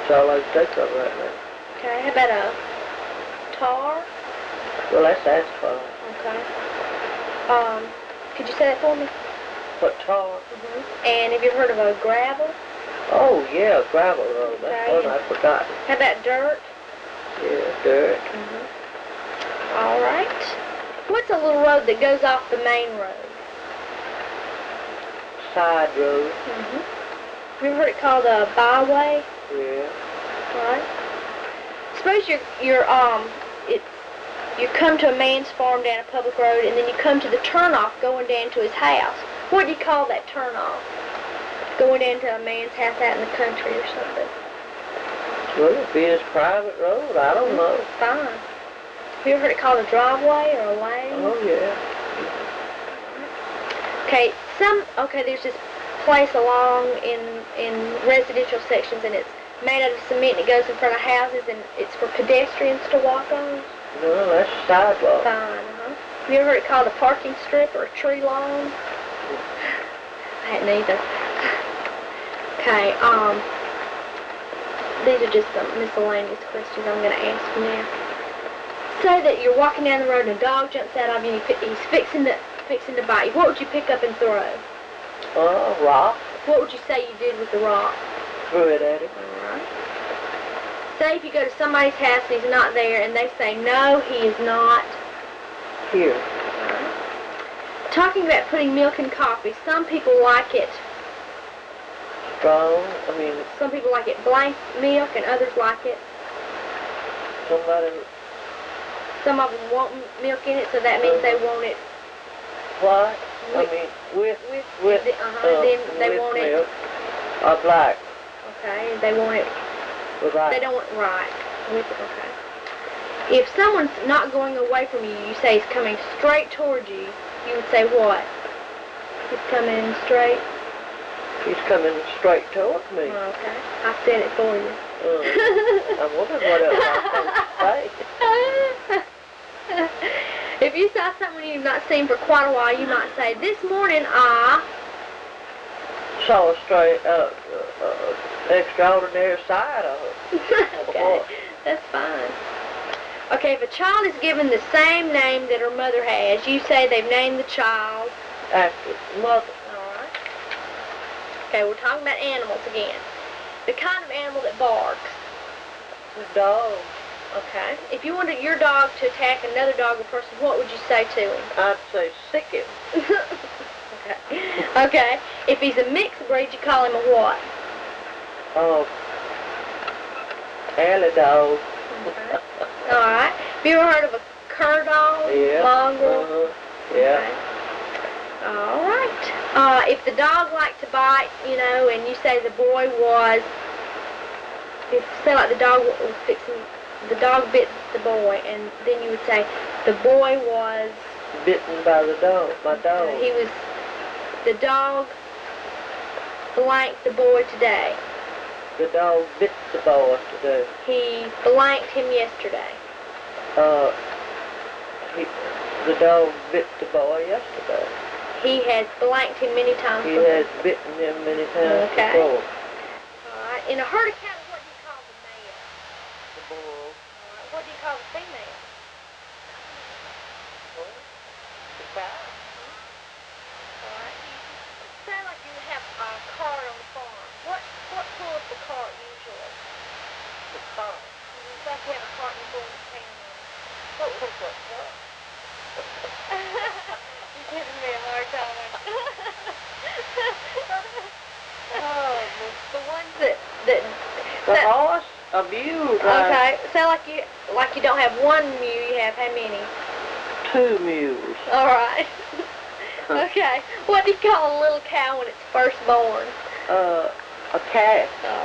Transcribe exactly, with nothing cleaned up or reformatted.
That's all I can think of right now. Okay, how about a tar? Well, that's asphalt. Okay. Um, could you say that for me? What, tar? Mm-hmm. And have you heard of a gravel? Oh, yeah, gravel road. That's Okay. one I forgot. How about dirt? Yeah, dirt. Mm-hmm. All right. What's a little road that goes off the main road? Side road. Mm-hmm. Have you ever heard it called a byway? Yeah. Right. Suppose you're you're um it's you come to a man's farm down a public road, and then you come to the turnoff going down to his house. What do you call that turnoff? Going into a man's house out in the country or something. Well, it'd be his private road. I don't know. Fine. Have you ever heard it called a driveway or a lane? Oh, yeah. Okay, some, okay, there's this place along in, in residential sections, and it's made out of cement, and it goes in front of houses, and it's for pedestrians to walk on. No, that's a sidewalk. Fine, uh-huh. Have you ever heard it called a parking strip or a tree lawn? I hadn't either. Okay, um, these are just some miscellaneous questions I'm going to ask you now. Say that you're walking down the road and a dog jumps out of you and he, he's fixing to, fixing to bite you. What would you pick up and throw? Uh, rock. What would you say you did with the rock? Threw it at him. Alright. Say if you go to somebody's house and he's not there and they say, no, he is not Here. Alright. Talking about putting milk in coffee, some people like it, Strong. I mean, some people like it blank milk and others like it. somebody... Some of them want milk in it, so that means they want it What? I with, mean, with... with, with the, uh-huh, uh, then they with want milk. it, Or black. okay, they want it, Without. they don't want, right, with, okay. If someone's not going away from you, you say he's coming straight towards you, you would say what? He's coming straight? He's coming straight towards me. Oh, okay, I said it for you. Uh, I wondered what else I was going to say. If you saw someone you've not seen for quite a while, you might say, this morning I... Saw a straight, uh, uh, uh, extraordinary side of it. Okay, that's fine. Okay, if a child is given the same name that her mother has, you say they've named the child... After mother. Alright. Okay, we're talking about animals again. The kind of animal that barks. The dog. Okay. If you wanted your dog to attack another dog or person, what would you say to him? I'd say sick him. Okay. Okay. If he's a mixed breed, you call him a what? Oh, alley dog. Okay. Alright. Have you ever heard of a cur dog? Yeah. Mongrel? Uh-huh. Yeah. Okay. Alright. Uh, if the dog liked to bite, you know, and you say the boy was, if say like the dog was fixing, the dog bit the boy, and then you would say the boy was Bitten by the dog. My dog. Uh, he was, the dog blanked the boy today. The dog bit the boy today. He blanked him yesterday. Uh, he, the dog bit the boy yesterday. He has blanked him many times He before. has bitten him many times Okay. before. Alright. In a herd of cattle, what do you call the male? The bull. Alright. What do you call the female? The cow. Alright. Say like you have a cart on the farm. What what pulls the cart usually? The cow. It's like you have a cart and you're going to town. What was that? What? You're giving me a hard time. Oh, the, the ones that that. The that horse, a mule, right? okay. So like you like you don't have one mule. You have how many? Two mules. All right. Okay. What do you call a little cow when it's first born? Uh, a calf. Uh,